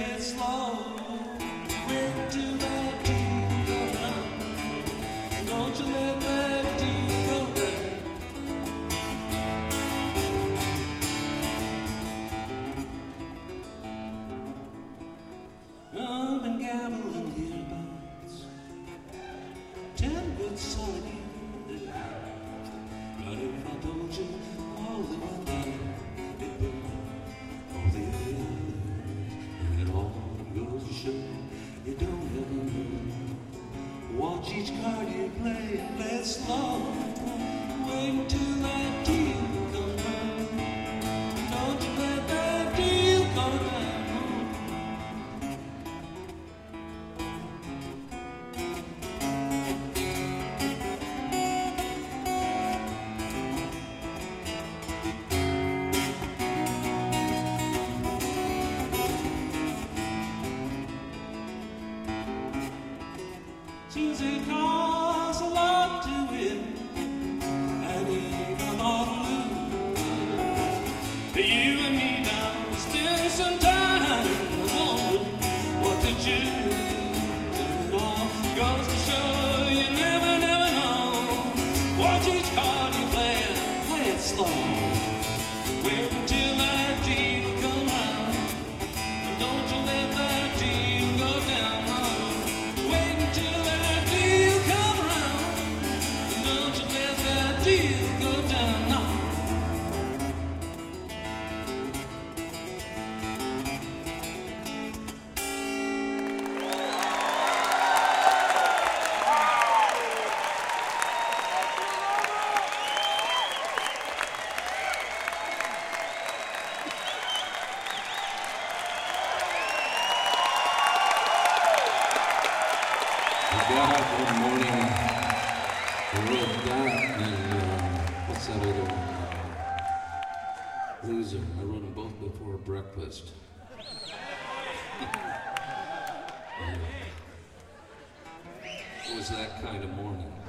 it slow. Wait till that deal go down. Don't you let that deal go down. I've been gambling hereabouts 10 good solid years. But if I told you all that went down, it would all the others. And it all goes to show you don't ever know. Watch each card you play and play it slow. Wait until that deal comes round. Don't you let that deal go down. Seems it costs a lot to win, and even more to lose. You and me now, still some time. Wonder what did you do? It all goes to show you never know. Watch each card you play and play it slow. Wait until that deal comes round, and don't you let that deal go down. Wait until that deal come around, and don't you let that deal go down now. I got up one morning and wrote that and what's that other one? Loser. I wrote them both before breakfast. It was that kind of morning.